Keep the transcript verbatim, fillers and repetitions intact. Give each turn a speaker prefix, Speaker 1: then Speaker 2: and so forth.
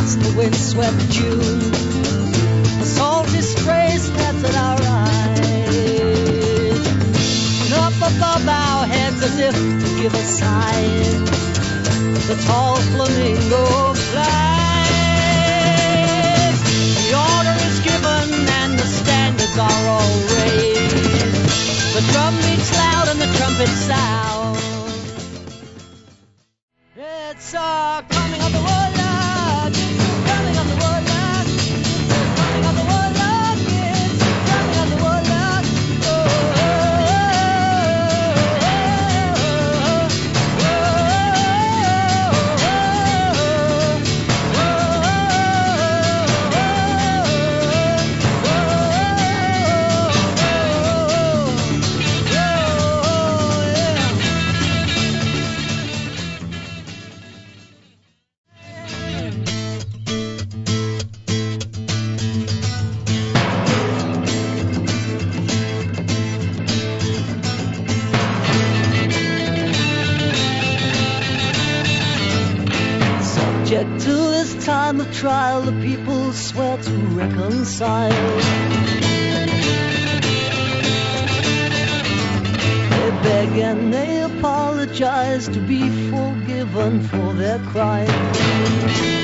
Speaker 1: as the wind-swept June. The salty spray stabs at our eyes, and up above our heads as if to give a sign, the tall flamingo flies. The order is given and the standards are all raised. The drum beats loud and the trumpet sound. It's a coming of the warlock. It's a coming of the warlock. It's a coming of the warlock. It's a coming of the warlock. Oh, oh, Subject to this time of trial, the people swear to reconcile. They beg and they apologize to be forgiven for their crime.